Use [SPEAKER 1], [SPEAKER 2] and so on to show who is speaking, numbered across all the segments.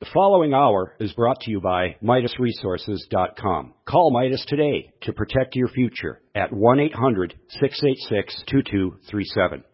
[SPEAKER 1] The following hour is brought to you by MidasResources.com. Call Midas today to protect your future at 1-800-686-2237.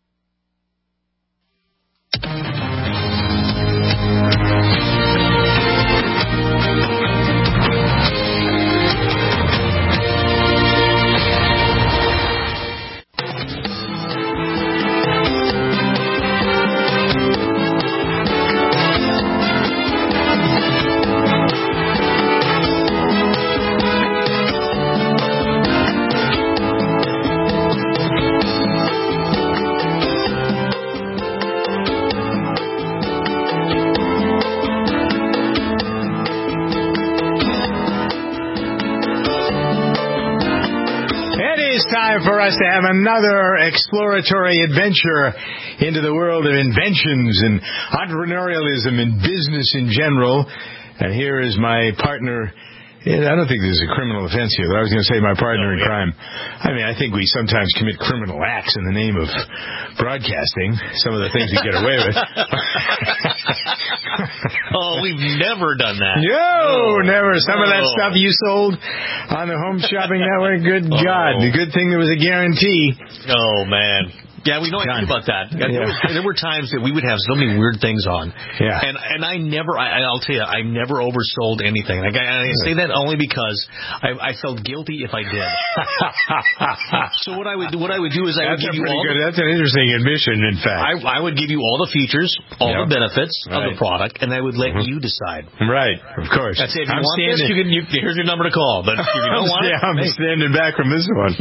[SPEAKER 2] For us to have another exploratory adventure into the world of inventions and entrepreneurialism and business in general. And here is my partner. I don't think this is a criminal offense here, but I was going to say my partner in crime. I mean, I think we sometimes commit criminal acts in the name of broadcasting, some of the things we get away with.
[SPEAKER 3] Oh, we've never done that.
[SPEAKER 2] No, never. Some of that stuff you sold on the Home Shopping Network, good God. The good thing there was a guarantee.
[SPEAKER 3] Oh, man. Yeah, we know anything about that. There were times that we would have so many weird things on.
[SPEAKER 2] Yeah.
[SPEAKER 3] And I'll tell you, I never oversold anything. I say that only because I felt guilty if I did. So what I would do is I would give you all...
[SPEAKER 2] That's an interesting admission, in fact.
[SPEAKER 3] I would give you all the features, all the benefits of the product, and I would let you decide.
[SPEAKER 2] Right, of course.
[SPEAKER 3] That's it. If you want this, here's your number to call. But if you don't want it...
[SPEAKER 2] I'm standing back from this one.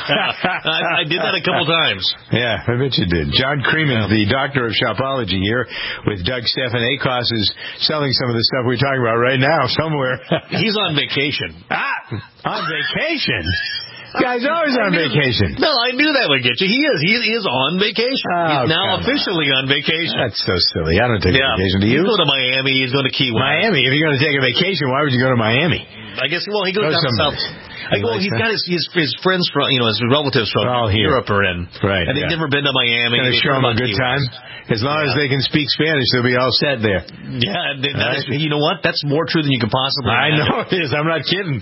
[SPEAKER 3] I did that a couple times.
[SPEAKER 2] Yeah, I bet you did. John Creeman, the doctor of shopology here with Doug Stephan. ACOS is selling some of the stuff we're talking about right now somewhere.
[SPEAKER 3] He's on vacation.
[SPEAKER 2] On vacation? Guy's always on vacation.
[SPEAKER 3] No, I knew that would get you. He is on vacation. He's now officially on vacation.
[SPEAKER 2] That's so silly. I don't take a vacation. Do you?
[SPEAKER 3] He's going to Miami. He's going to Key West.
[SPEAKER 2] Miami? If you're going to take a vacation, why would you go to Miami?
[SPEAKER 3] I guess, well, he goes down south. He's got his friends from, his relatives from Europe are in.
[SPEAKER 2] Right.
[SPEAKER 3] And they've never been to Miami.
[SPEAKER 2] Going to show them a good time? As long as they can speak Spanish, they'll be all set there.
[SPEAKER 3] Yeah, you know what? That's more true than you can possibly imagine.
[SPEAKER 2] I know it is. I'm not kidding.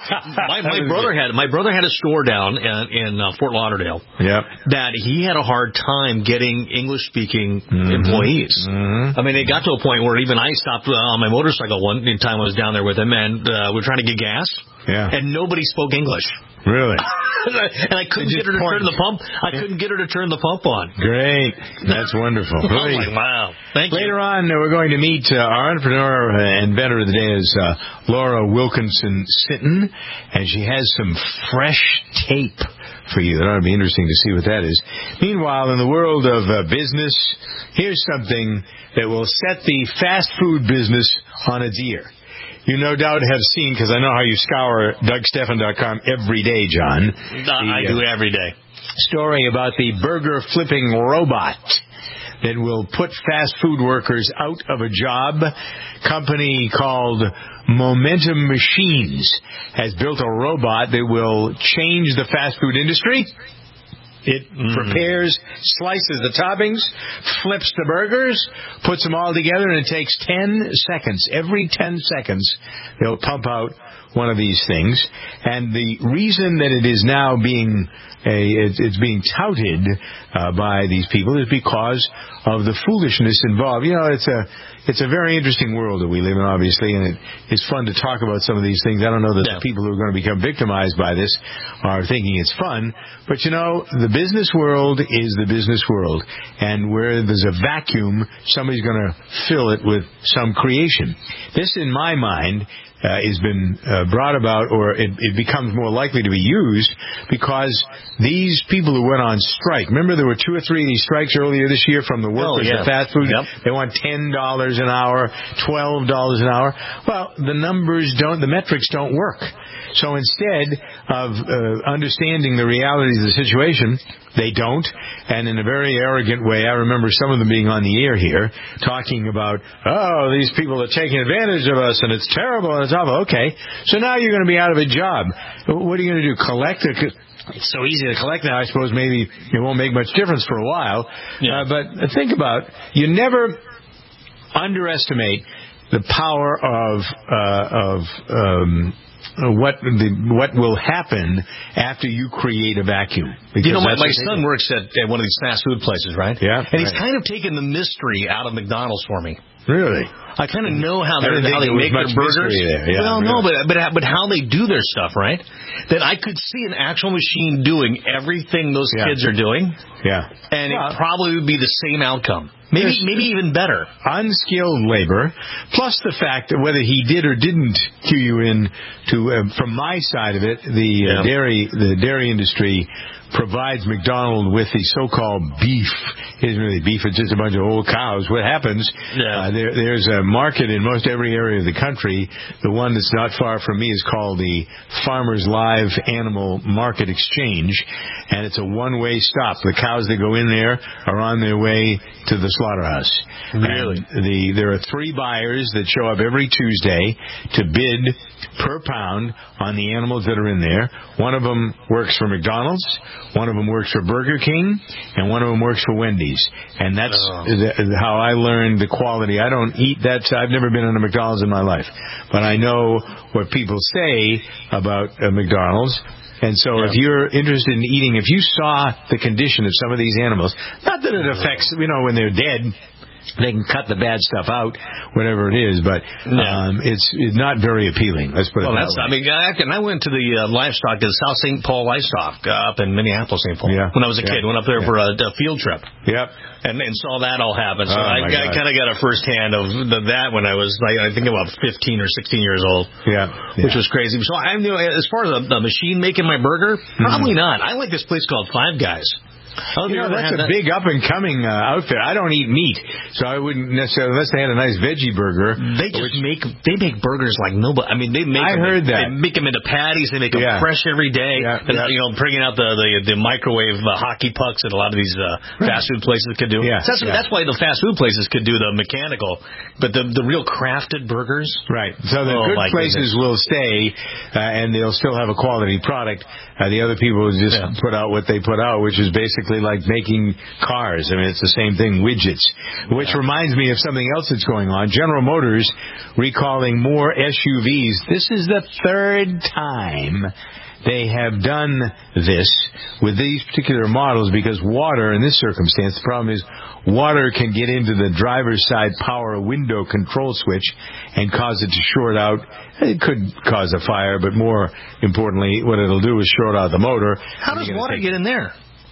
[SPEAKER 3] My brother had a store down in Fort Lauderdale.
[SPEAKER 2] Yep.
[SPEAKER 3] That he had a hard time getting English-speaking employees. I mean, it got to a point where even I stopped on my motorcycle one time I was down there with him, and we're trying to get gas.
[SPEAKER 2] Yeah.
[SPEAKER 3] And nobody spoke English.
[SPEAKER 2] Really?
[SPEAKER 3] And I couldn't get her to turn the pump. I couldn't get her to turn the pump on.
[SPEAKER 2] Great. That's wonderful.
[SPEAKER 3] I'm like, wow. Thank you.
[SPEAKER 2] Later on, we're going to meet our entrepreneur and inventor of the day is Laura Wilkinson Sinton, and she has some fresh tape for you. That ought to be interesting to see what that is. Meanwhile, in the world of business, here's something that will set the fast food business on its ear. You no doubt have seen, because I know how you scour DougStephan.com every day, John.
[SPEAKER 3] I do every day.
[SPEAKER 2] Story about the burger flipping robot that will put fast food workers out of a job. Company called Momentum Machines has built a robot that will change the fast food industry. It prepares, slices the toppings, flips the burgers, puts them all together, and it takes 10 seconds. Every 10 seconds, they'll pump out one of these things. And the reason that it is now being it's being touted by these people is because of the foolishness involved. You know, it's a very interesting world that we live in, obviously, and it's fun to talk about some of these things. I don't know that the people who are going to become victimized by this are thinking it's fun, but you know, the business world is the business world, and where there's a vacuum, somebody's going to fill it with some creation. This, in my mind, has been brought about, or it becomes more likely to be used because these people who went on strike, remember there were 2 or 3 of these strikes earlier this year from the workers of fast food. They want $10 an hour, $12 an hour. Well, the metrics don't work. So instead of understanding the realities of the situation, they don't. And in a very arrogant way, I remember some of them being on the air here talking about, oh, these people are taking advantage of us and it's terrible and it's awful. Okay, so now you're going to be out of a job. What are you going to do? It's so easy to collect now, I suppose maybe it won't make much difference for a while. But think about, you never underestimate the power of what will happen after you create a vacuum.
[SPEAKER 3] You know, my son works at one of these fast food places, right?
[SPEAKER 2] Yeah.
[SPEAKER 3] And he's kind of taken the mystery out of McDonald's for me.
[SPEAKER 2] Really?
[SPEAKER 3] I kind of know how they make their burgers.
[SPEAKER 2] Yeah,
[SPEAKER 3] well, no, but how they do their stuff, right? That I could see an actual machine doing everything those kids are doing.
[SPEAKER 2] Yeah.
[SPEAKER 3] And it probably would be the same outcome. Maybe even better.
[SPEAKER 2] Unskilled labor, plus the fact that whether he did or didn't cue you in to, from my side of it, the dairy industry provides McDonald with the so-called beef. It isn't really beef, it's just a bunch of old cows. What happens, there's a market in most every area of the country. The one that's not far from me is called the Farmers Live Animal Market Exchange, and it's a one-way stop. The cows that go in there are on their way to the slaughterhouse.
[SPEAKER 3] Really?
[SPEAKER 2] And there are 3 buyers that show up every Tuesday to bid per pound on the animals that are in there. One of them works for McDonald's, one of them works for Burger King, and one of them works for Wendy's. And that's how I learned the quality. I don't eat that. I've never been in a McDonald's in my life. But I know what people say about McDonald's. And so if you're interested in eating, if you saw the condition of some of these animals, not that it affects, when they're dead, they can cut the bad stuff out, whatever it is, but it's not very appealing. Let's put it that way.
[SPEAKER 3] I went to the livestock, the South St. Paul Livestock up in Minneapolis, St. Paul, when I was a kid. Went up there for a field trip.
[SPEAKER 2] Yep.
[SPEAKER 3] And saw that all happen. So I kind of got a first hand of that when I was, I think, about 15 or 16 years old. Which was crazy. So I knew, as far as the machine making my burger, probably not. I like this place called Five Guys.
[SPEAKER 2] That's a big up-and-coming outfit. I don't eat meat, so I wouldn't necessarily, unless they had a nice veggie burger.
[SPEAKER 3] They make burgers like nobody. I mean, They make them into patties. They make them fresh every day. And, bringing out the microwave hockey pucks that a lot of these fast food places could do. That's why the fast food places could do the mechanical, but the real crafted burgers.
[SPEAKER 2] Right. So the good places will stay, and they'll still have a quality product. The other people will just put out what they put out, which is basically like making cars. I mean, it's the same thing, widgets. Which reminds me of something else that's going on. General Motors recalling more SUVs. This is the 3rd time they have done this with these particular models, because water, in this circumstance, the problem is water can get into the driver's side power window control switch and cause it to short out. It could cause a fire, but more importantly, what it'll do is short out the motor.
[SPEAKER 3] How does water get in there?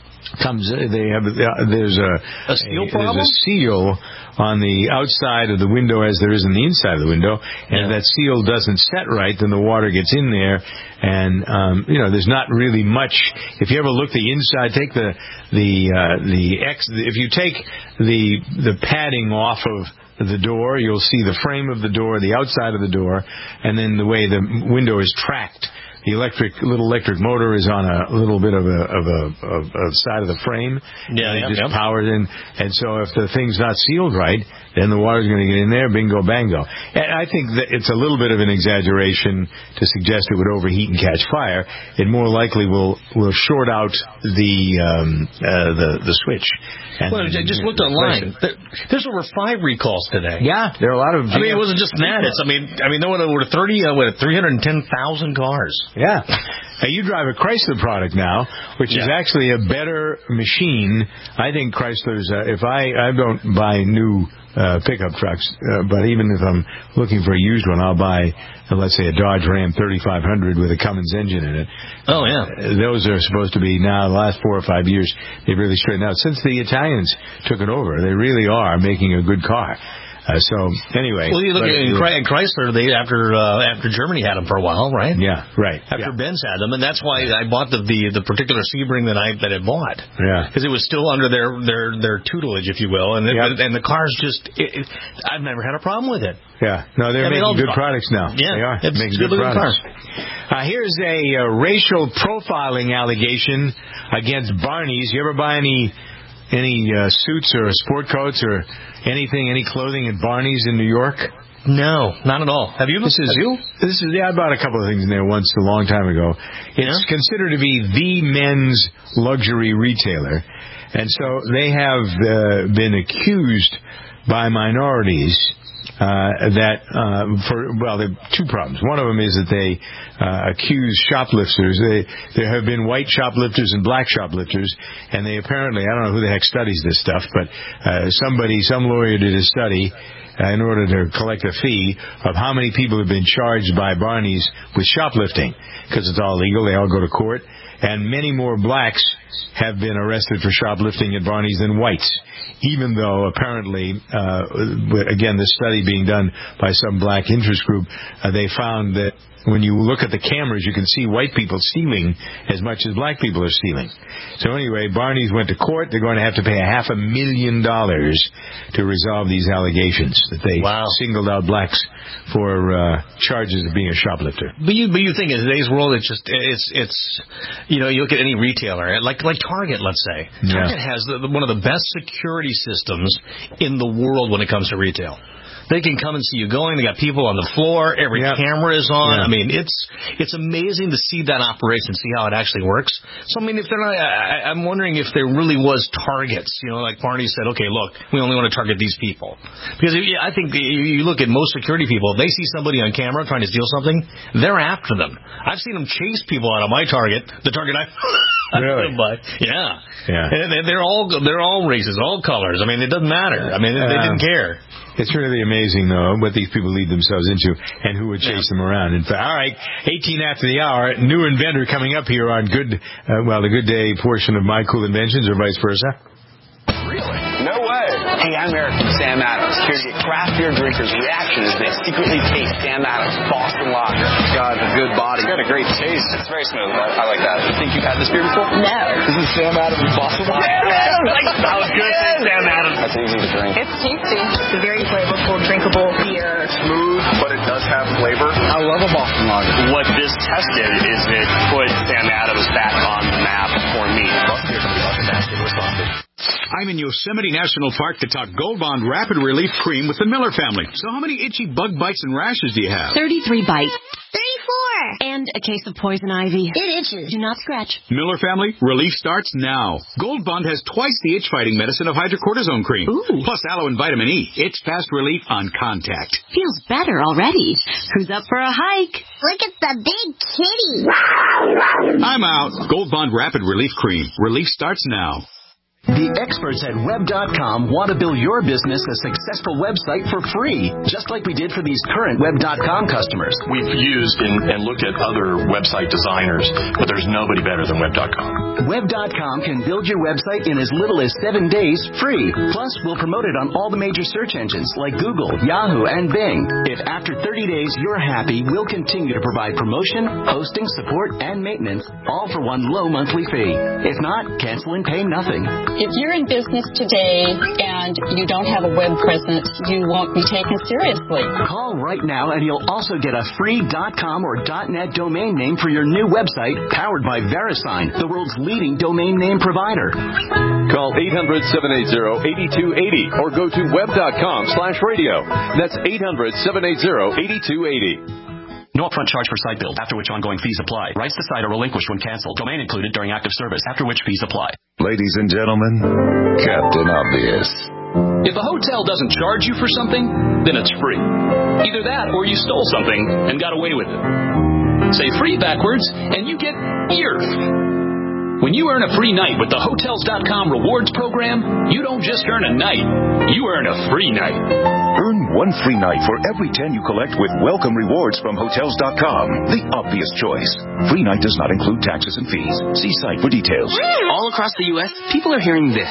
[SPEAKER 2] There's a
[SPEAKER 3] seal problem?
[SPEAKER 2] There's a seal on the outside of the window as there is on the inside of the window, and if that seal doesn't set right, then the water gets in there, and there's not really much. If you ever look the inside, take if you take the padding off of the door, you'll see the frame of the door, the outside of the door, and then the way the window is tracked. The little electric motor is on a little bit of a side of the frame. It just powers in. And so if the thing's not sealed right, then the water's going to get in there, bingo, bango. And I think that it's a little bit of an exaggeration to suggest it would overheat and catch fire. It more likely will short out the switch.
[SPEAKER 3] Well, I just looked online. There's over 5 recalls today.
[SPEAKER 2] Yeah, there are a lot of.
[SPEAKER 3] It wasn't just that. There were over 310,000 cars.
[SPEAKER 2] Yeah. Now, you drive a Chrysler product now, which is actually a better machine. I think Chrysler's, I don't buy new pickup trucks, but even if I'm looking for a used one, I'll buy, let's say, a Dodge Ram 3500 with a Cummins engine in it.
[SPEAKER 3] Oh, yeah.
[SPEAKER 2] Those are supposed to be now, the last 4 or 5 years, they've really straightened out. Since the Italians took it over, they really are making a good car. So anyway,
[SPEAKER 3] well, you look at Chrysler. They after Germany had them for a while, right?
[SPEAKER 2] Yeah, right.
[SPEAKER 3] After Benz had them, and that's why I bought the particular Sebring that I bought.
[SPEAKER 2] Yeah,
[SPEAKER 3] because it was still under their tutelage, if you will, and the cars just. I've never had a problem with it.
[SPEAKER 2] Yeah, no, they're making good products now.
[SPEAKER 3] Yeah,
[SPEAKER 2] they are making
[SPEAKER 3] good
[SPEAKER 2] products. Here's a racial profiling allegation against Barney's. You ever buy any suits or sport coats or any clothing at Barney's in New York?
[SPEAKER 3] No, not at all. Have you?
[SPEAKER 2] I bought a couple of things in there once a long time ago. It's considered to be the men's luxury retailer, and so they have been accused by minorities there are two problems. One of them is that they accuse shoplifters. There have been white shoplifters and black shoplifters, and they apparently, I don't know who the heck studies this stuff, but some lawyer did a study in order to collect a fee of how many people have been charged by Barney's with shoplifting, because it's all legal. They all go to court. And many more blacks have been arrested for shoplifting at Barney's than whites, even though apparently, again, the study being done by some black interest group, they found that when you look at the cameras, you can see white people stealing as much as black people are stealing. So anyway, Barney's went to court. They're going to have to pay $500,000 to resolve these allegations that they singled out blacks for charges of being a shoplifter.
[SPEAKER 3] But you think in today's world, it's you look at any retailer, like Target, let's say. Target has one of the best security systems in the world when it comes to retail. They can come and see you going. They got people on the floor. Every camera is on. I mean, it's amazing to see that operation, see how it actually works. So, I mean, if they're not, I'm wondering if there really was targets. Like Barney said, okay, look, we only want to target these people. Because I think you look at most security people, if they see somebody on camera trying to steal something, they're after them. I've seen them chase people out of my Target, the Target I
[SPEAKER 2] really?
[SPEAKER 3] By. Yeah. And they're all races, all colors. I mean, it doesn't matter. I mean, they didn't care.
[SPEAKER 2] It's really amazing, though, what these people lead themselves into and who would chase them around. In fact, all right, 18 after the hour, new inventor coming up here on the Good Day portion of My Cool Inventions, or vice versa.
[SPEAKER 4] Really? No way. Hey, I'm Eric from Sam Adams, here to get craft beer drinkers' reaction as they secretly taste Sam Adams Boston Lager. God, it's a good body. It's got a great taste. It's very smooth. I like that. You think you've had this beer before?
[SPEAKER 5] No.
[SPEAKER 4] This is Sam Adams Boston Lager. Sam Adams! I was going to say Sam Adams. That's easy to drink.
[SPEAKER 5] It's tasty. It's a very flavorful, drinkable beer.
[SPEAKER 4] Smooth, but it does have flavor. I love a Boston Lager. What this test did is it put Sam Adams back on the map for me.
[SPEAKER 6] I'm in Yosemite National Park to talk Gold Bond Rapid Relief Cream with the Miller family. So how many itchy bug bites and rashes do you have?
[SPEAKER 7] 33 bites.
[SPEAKER 8] 34.
[SPEAKER 7] And a case of poison ivy.
[SPEAKER 8] It itches.
[SPEAKER 7] Do not scratch.
[SPEAKER 6] Miller family, relief starts now. Gold Bond has twice the itch-fighting medicine of hydrocortisone cream.
[SPEAKER 7] Ooh.
[SPEAKER 6] Plus aloe and vitamin E. It's fast relief on contact.
[SPEAKER 7] Feels better already. Who's up for a hike?
[SPEAKER 8] Look at the big kitty.
[SPEAKER 6] I'm out. Gold Bond Rapid Relief Cream. Relief starts now.
[SPEAKER 9] The experts at Web.com want to build your business a successful website for free, just like we did for these current Web.com customers.
[SPEAKER 10] We've used and looked at other website designers, but there's nobody better than Web.com.
[SPEAKER 9] Web.com can build your website in as little as 7 days free. Plus, we'll promote it on all the major search engines like Google, Yahoo, and Bing. If after 30 days you're happy, we'll continue to provide promotion, hosting, support, and maintenance, all for one low monthly fee. If not, cancel and pay nothing.
[SPEAKER 5] If you're in business today and you don't have a web presence, you won't be taken seriously.
[SPEAKER 9] Call right now and you'll also get a free .com or .net domain name for your new website powered by VeriSign, the world's leading domain name provider.
[SPEAKER 11] Call 800-780-8280 or go to web.com/radio. That's 800-780-8280.
[SPEAKER 12] No upfront charge for site build, after which ongoing fees apply. Rights to site are relinquished when canceled. Domain included during active service, after which fees apply.
[SPEAKER 13] Ladies and gentlemen, Captain Obvious.
[SPEAKER 14] If a hotel doesn't charge you for something, then it's free. Either that or you stole something and got away with it. Say free backwards and you get earth. When you earn a free night with the Hotels.com rewards program, you don't just earn a night, you earn a free night.
[SPEAKER 13] Earn one free night for every 10 you collect with welcome rewards from Hotels.com. The obvious choice. Free night does not include taxes and fees. See site for details.
[SPEAKER 15] All across the U.S., people are hearing this.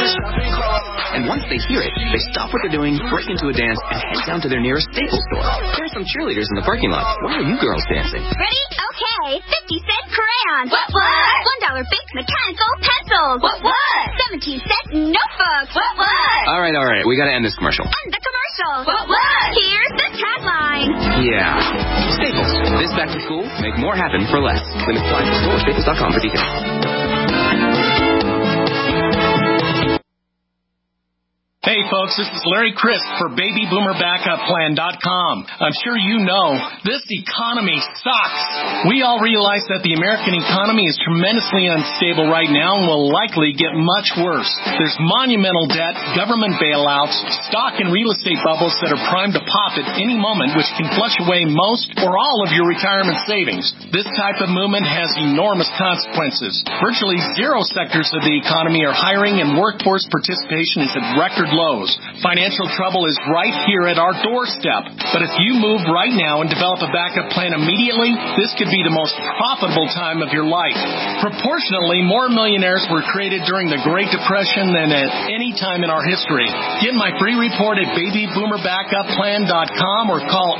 [SPEAKER 15] And once they hear it, they stop what they're doing, break into a dance, and head down to their nearest Staples store. There's some cheerleaders in the parking lot. Why are you girls dancing?
[SPEAKER 8] Ready? Okay. 50-cent crayons. What? $1 big mechanical pencils. What? 17-cent notebooks. What?
[SPEAKER 15] All right. We gotta end this commercial.
[SPEAKER 8] End the commercial. What? Here's the tagline.
[SPEAKER 15] Yeah. Staples. This back to school, make more happen for less. Limit supply to store. Staples.com for details.
[SPEAKER 16] Hey, folks. This is Larry Crisp for BabyBoomerBackupPlan.com. I'm sure you know this economy sucks. We all realize that the American economy is tremendously unstable right now and will likely get much worse. There's monumental debt, government bailouts, stock and real estate bubbles that are primed to pop at any moment, which can flush away most or all of your retirement savings. This type of movement has enormous consequences. Virtually zero sectors of the economy are hiring, and workforce participation is at record lows. Financial trouble is right here at our doorstep. But if you move right now and develop a backup plan immediately, this could be the most profitable time of your life. Proportionally, more millionaires were created during the Great Depression than at any time in our history. Get my free report at BabyBoomerBackupPlan.com or call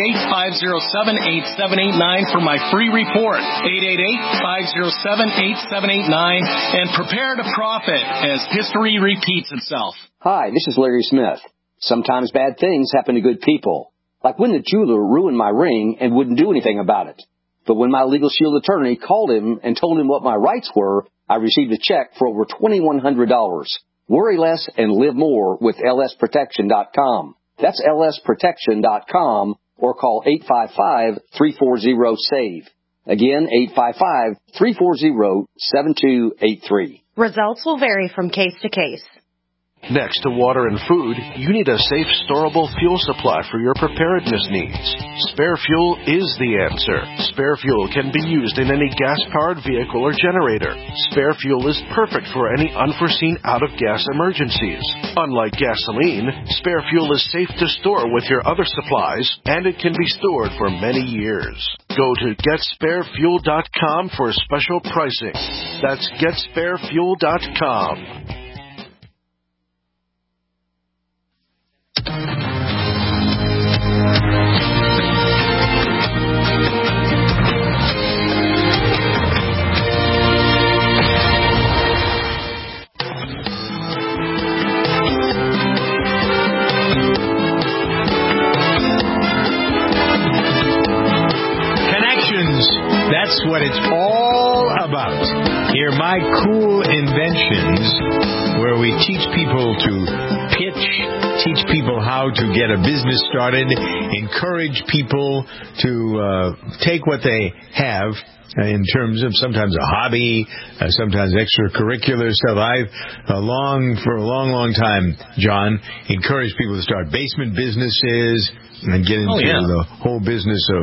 [SPEAKER 16] 888-507-8789 for my free report. 888-507-8789 and prepare to profit as history repeats itself.
[SPEAKER 17] Hi, this is Larry Smith. Sometimes bad things happen to good people. Like when the jeweler ruined my ring and wouldn't do anything about it. But when my Legal Shield attorney called him and told him what my rights were, I received a check for over $2,100. Worry less and live more with lsprotection.com. That's lsprotection.com or call 855-340-SAVE. Again, 855-340-7283.
[SPEAKER 18] Results will vary from case to case.
[SPEAKER 19] Next to water and food, you need a safe, storable fuel supply for your preparedness needs. Spare Fuel is the answer. Spare Fuel can be used in any gas-powered vehicle or generator. Spare Fuel is perfect for any unforeseen out-of-gas emergencies. Unlike gasoline, Spare Fuel is safe to store with your other supplies, and it can be stored for many years. Go to GetSpareFuel.com for special pricing. That's GetSpareFuel.com.
[SPEAKER 2] That's what it's all about. Hear my cool inventions where we teach people to pitch, teach people how to get a business started, encourage people to take what they have in terms of sometimes a hobby, sometimes extracurricular stuff. I've for a long time, John, encouraged people to start basement businesses and get into the whole business of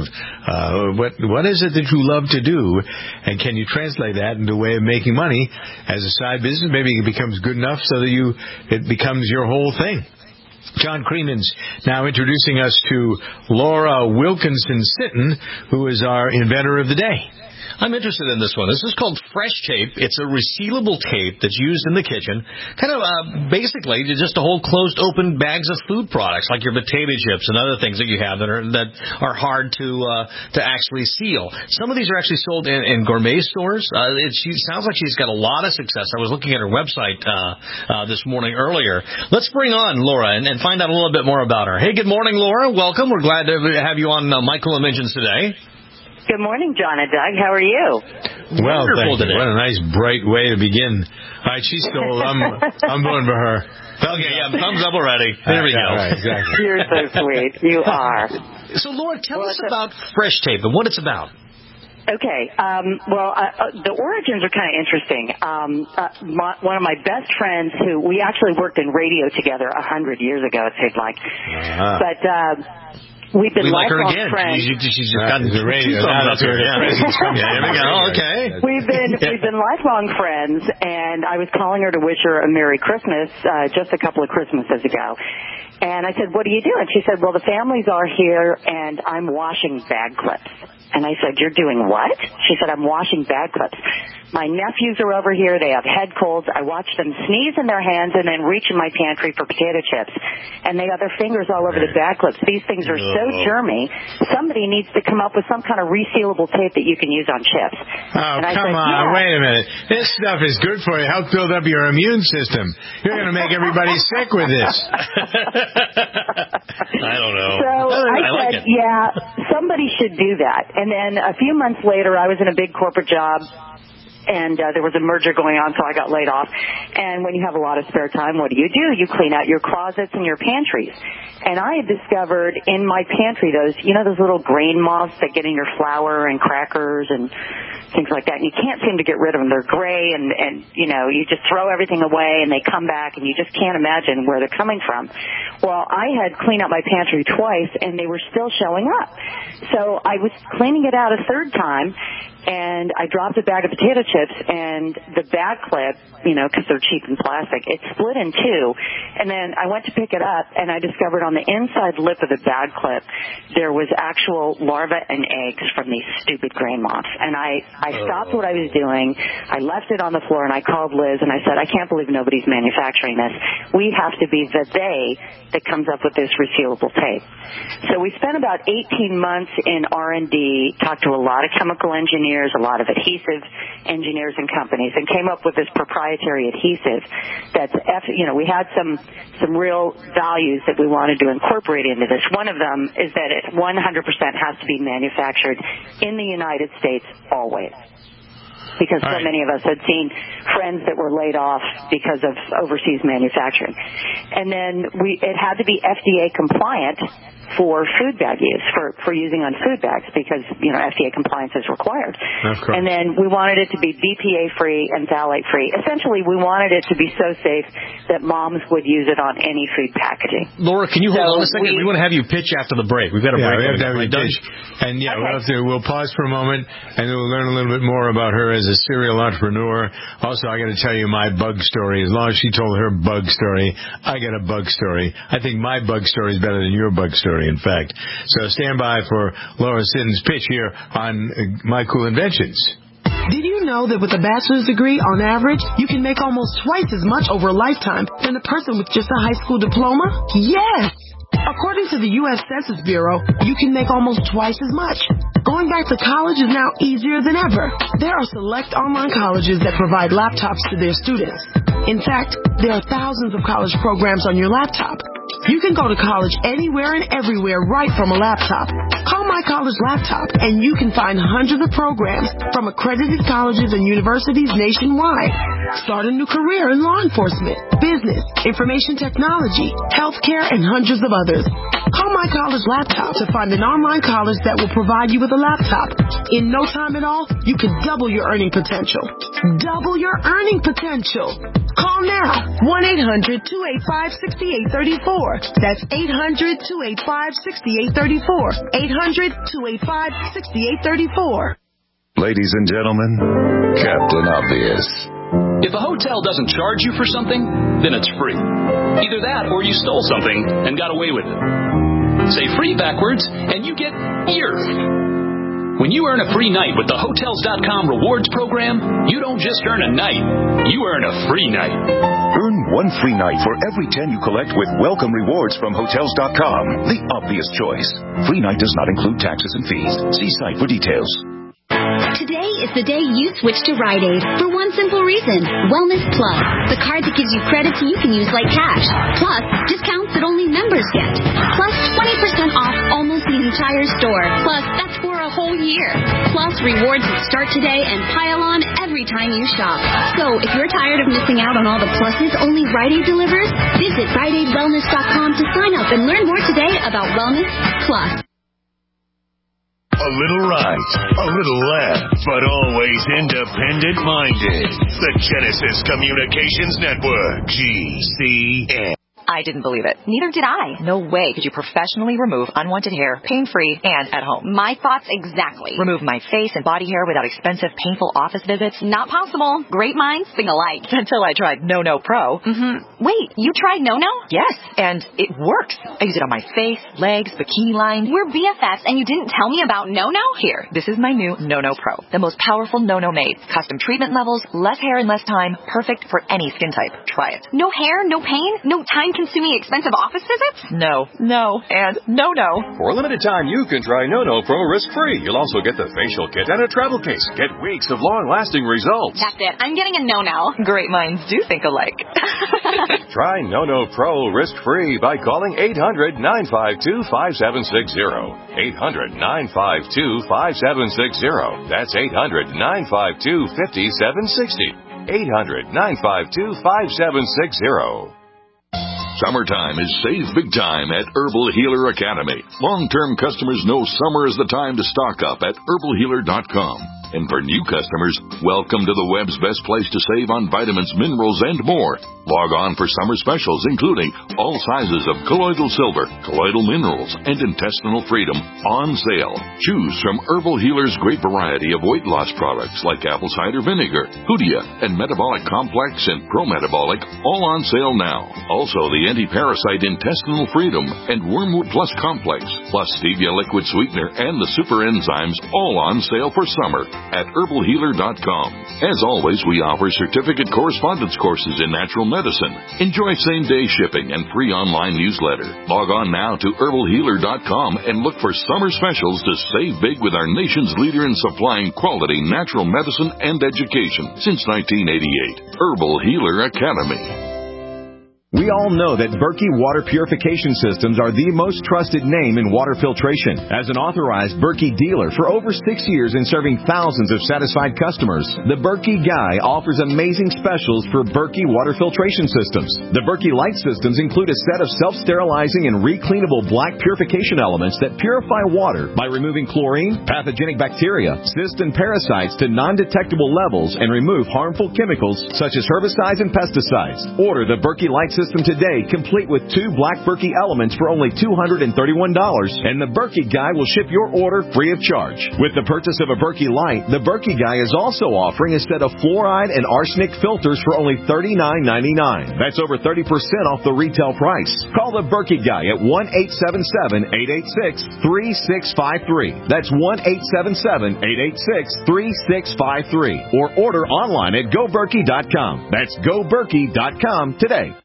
[SPEAKER 2] what is it that you love to do, and can you translate that into a way of making money as a side business? Maybe it becomes good enough so that it becomes your whole thing. John Creemans now introducing us to Laura Wilkinson-Sitton, who is our inventor of the day.
[SPEAKER 3] I'm interested in this one. This is called Fresh Tape. It's a resealable tape that's used in the kitchen, kind of basically just to hold closed open bags of food products like your potato chips and other things that you have that are hard to actually seal. Some of these are actually sold in gourmet stores. She sounds like she's got a lot of success. I was looking at her website this morning earlier. Let's bring on Laura and find out a little bit more about her. Hey, good morning, Laura. Welcome. We're glad to have you on My Cool Inventions today.
[SPEAKER 20] Good morning, John and Doug. How are you?
[SPEAKER 2] Well, thank you. What a nice, bright way to begin. All right, she's still, I'm voting for her.
[SPEAKER 3] Okay, yeah, thumbs up already. There we go.
[SPEAKER 2] Right, exactly.
[SPEAKER 20] You're so sweet. You are.
[SPEAKER 3] So, Laura, tell us about Fresh Tape and what it's about.
[SPEAKER 20] Okay. The origins are kind of interesting. One of my best friends who we actually worked in radio together 100 years ago, it seems like. But we've been lifelong friends.
[SPEAKER 3] She's just gotten the radio. That's where the presents come from. There we go. Okay.
[SPEAKER 20] We've been lifelong friends, and I was calling her to wish her a Merry Christmas just a couple of Christmases ago. And I said, "What are you doing?" She said, "Well, the families are here, and I'm washing bag clips." And I said, "You're doing what?" She said, "I'm washing bag clips. My nephews are over here. They have head colds. I watch them sneeze in their hands and then reach in my pantry for potato chips. And they have their fingers all over the bag clips. These things are so germy. Somebody needs to come up with some kind of resealable tape that you can use on chips."
[SPEAKER 2] Oh, come on. Wait a minute. This stuff is good for you. Help build up your immune system. You're going to make everybody sick with this.
[SPEAKER 3] I don't know.
[SPEAKER 20] So I said, somebody should do that. And then a few months later, I was in a big corporate job. and there was a merger going on, so I got laid off. And when you have a lot of spare time, what do? You clean out your closets and your pantries. And I had discovered in my pantry those little grain moths that get in your flour and crackers and things like that. And you can't seem to get rid of them. They're gray, and you just throw everything away, and they come back, and you just can't imagine where they're coming from. Well, I had cleaned out my pantry twice, and they were still showing up. So I was cleaning it out a third time, and I dropped a bag of potato chips, and the bag clip, because they're cheap and plastic, it split in two. And then I went to pick it up, and I discovered on the inside lip of the bag clip there was actual larvae and eggs from these stupid grain moths. And I stopped what I was doing. I left it on the floor, and I called Liz, and I said, I can't believe nobody's manufacturing this. We have to be the they that comes up with this resealable tape. So we spent about 18 months in R&D, talked to a lot of chemical engineers, a lot of adhesive engineers and companies, and came up with this proprietary adhesive that's, we had some real values that we wanted to incorporate into this. One of them is that it 100% has to be manufactured in the United States always, because so many of us had seen friends that were laid off because of overseas manufacturing. And then it had to be FDA compliant for food bag use, for using on food bags, because, FDA compliance is required. And then we wanted it to be BPA-free and phthalate-free. Essentially, we wanted it to be so safe that moms would use it on any food packaging.
[SPEAKER 3] Laura, can you hold on a second? We want to have you pitch after the break. We've got a break.
[SPEAKER 2] We have to have you pitch. And, we'll pause for a moment, and we'll learn a little bit more about her as a serial entrepreneur. Also, I got to tell you my bug story. As long as she told her bug story, I got a bug story. I think my bug story is better than your bug story, in fact. So stand by for Laura Sinton's pitch here on My Cool Inventions.
[SPEAKER 21] Did you know that with a bachelor's degree, on average, you can make almost twice as much over a lifetime than a person with just a high school diploma? Yes! According to the U.S. Census Bureau, you can make almost twice as much. Going back to college is now easier than ever. There are select online colleges that provide laptops to their students. In fact, there are thousands of college programs on your laptop. You can go to college anywhere and everywhere right from a laptop. Call My College Laptop, and you can find hundreds of programs from accredited colleges and universities nationwide. Start a new career in law enforcement, business, information technology, healthcare, and hundreds of others. Call My College Laptop to find an online college that will provide you with a laptop. In no time at all, you can double your earning potential. Double your earning potential. Call now. 1-800-285-6834. That's 800-285-6834. 800-285-6834.
[SPEAKER 13] Ladies and gentlemen, Captain Obvious.
[SPEAKER 14] If a hotel doesn't charge you for something, then it's free. Either that or you stole something and got away with it. Say free backwards and you get earth. When you earn a free night with the Hotels.com rewards program, you don't just earn a night, you earn a free night.
[SPEAKER 13] Earn one free night for every 10 you collect with welcome rewards from Hotels.com. The obvious choice. Free night does not include taxes and fees. See site for details.
[SPEAKER 8] Today is the day you switch to Rite Aid for one simple reason. Wellness Plus, the card that gives you credits you can use like cash. Plus, discounts that only members get. Plus, 20% off almost the entire store. Plus, that's for a whole year. Plus, rewards that start today and pile on every time you shop. So, if you're tired of missing out on all the pluses only Rite Aid delivers, visit RiteAidWellness.com to sign up and learn more today about Wellness Plus.
[SPEAKER 22] A little right, a little left, but always independent-minded. The Genesis Communications Network, GCN.
[SPEAKER 23] I didn't believe it. Neither did I. No way could you professionally remove unwanted hair, pain-free, and at home.
[SPEAKER 7] My thoughts exactly.
[SPEAKER 23] Remove my face and body hair without expensive, painful office visits?
[SPEAKER 7] Not possible. Great minds think alike.
[SPEAKER 23] Until I tried No Pro.
[SPEAKER 7] Wait, you tried No?
[SPEAKER 23] Yes, and it works. I use it on my face, legs, bikini line.
[SPEAKER 7] We're BFFs, and you didn't tell me about No?
[SPEAKER 23] Here, this is my new No Pro. The most powerful No made. Custom treatment levels, less hair in less time. Perfect for any skin type. Try it.
[SPEAKER 7] No hair, no pain, no time time-consuming, expensive office visits?
[SPEAKER 23] No, and no.
[SPEAKER 11] For a limited time, you can try No Pro risk-free. You'll also get the facial kit and a travel case. Get weeks of long-lasting results.
[SPEAKER 7] That's it. I'm getting a no.
[SPEAKER 23] Great minds do think alike.
[SPEAKER 11] Try No Pro risk-free by calling 800-952-5760. 800-952-5760. That's 800-952-5760. 800-952-5760.
[SPEAKER 1] Summertime is save big time at Herbal Healer Academy. Long-term customers know summer is the time to stock up at herbalhealer.com. And for new customers, welcome to the web's best place to save on vitamins, minerals, and more. Log on for summer specials, including all sizes of colloidal silver, colloidal minerals, and intestinal freedom on sale. Choose from Herbal Healer's great variety of weight loss products like apple cider vinegar, Hoodia, and Metabolic Complex and Pro-Metabolic, all on sale now. Also, the anti-parasite intestinal freedom and Wormwood Plus Complex, plus stevia liquid sweetener and the super enzymes, all on sale for summer at herbalhealer.com. As always, we offer certificate correspondence courses in natural medicine. Enjoy same-day shipping and free online newsletter. Log on now to herbalhealer.com and look for summer specials to save big with our nation's leader in supplying quality natural medicine and education since 1988. Herbal Healer Academy.
[SPEAKER 4] We all know that Berkey Water Purification Systems are the most trusted name in water filtration. As an authorized Berkey dealer for over 6 years and serving thousands of satisfied customers, the Berkey Guy offers amazing specials for Berkey water filtration systems. The Berkey Light systems include a set of self-sterilizing and recleanable black purification elements that purify water by removing chlorine, pathogenic bacteria, cysts, and parasites to non-detectable levels and remove harmful chemicals such as herbicides and pesticides. Order the Berkey Light system today, complete with 2 black Berkey elements for only $231, and the Berkey Guy will ship your order free of charge. With the purchase of a Berkey Light, the Berkey Guy is also offering a set of fluoride and arsenic filters for only $39.99. That's over 30% off the retail price. Call the Berkey Guy at 1-877-886-3653. That's 1-877-886-3653. Or order online at GoBerkey.com. That's GoBerkey.com today.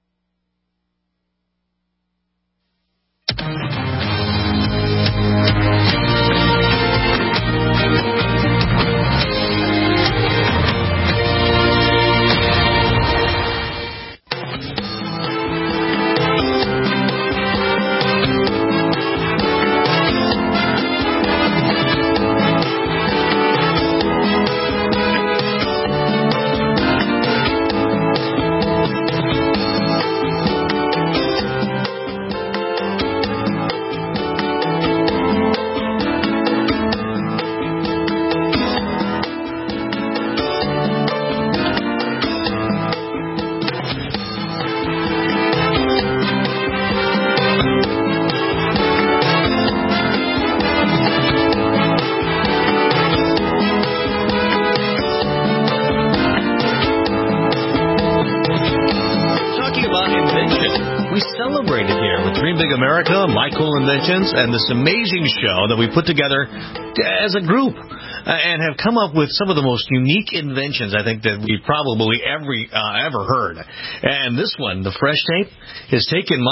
[SPEAKER 3] Michael Inventions, and this amazing show that we put together as a group and have come up with some of the most unique inventions I think that we've probably ever heard. And this one, the Fresh Tape, has taken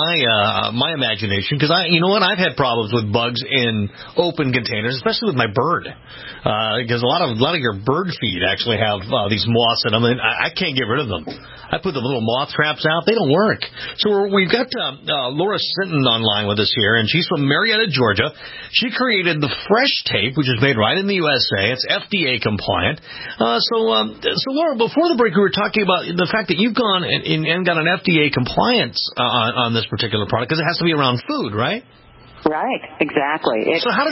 [SPEAKER 3] my imagination because you know what? I've had problems with bugs in open containers, especially with my bird, because a lot of your bird feed actually have these moths in them, and I can't get rid of them. I put the little moth traps out. They don't work. So we've got Laura Sinton online with us here, and she's from Marietta, Georgia. She created the Fresh Tape, which is made right in the USA. It's FDA compliant. So Laura, before the break, we were talking about the fact that you've gone and got an FDA compliance on this particular product because it has to be around food, right?
[SPEAKER 20] Right, exactly.
[SPEAKER 3] So how long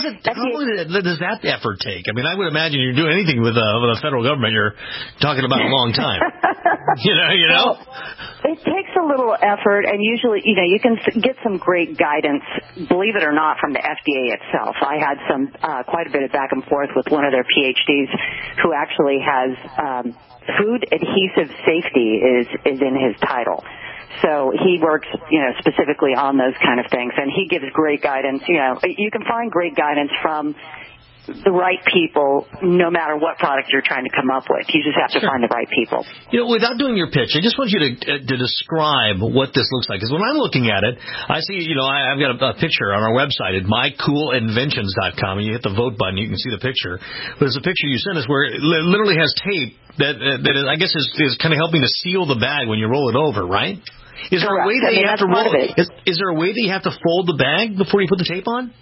[SPEAKER 3] does that effort take? I mean, I would imagine you're doing anything with the federal government, you're talking about a long time. you know?
[SPEAKER 20] Well, it takes a little effort, and usually, you can get some great guidance, believe it or not, from the FDA itself. I had quite a bit of back and forth with one of their PhDs who actually has food adhesive safety is in his title. So he works, specifically on those kind of things, and he gives great guidance. You can find great guidance from the right people no matter what product you're trying to come up with. You just have to find the right people.
[SPEAKER 3] Without doing your pitch, I just want you to describe what this looks like. Because when I'm looking at it, I see, I've got a picture on our website at mycoolinventions.com, and you hit the vote button, you can see the picture. But it's a picture you sent us where it literally has tape that is, I guess is kind of helping to seal the bag when you roll it over, right? Is there a way that you have to roll it? Is there a way that you have to fold the bag before you put the tape on?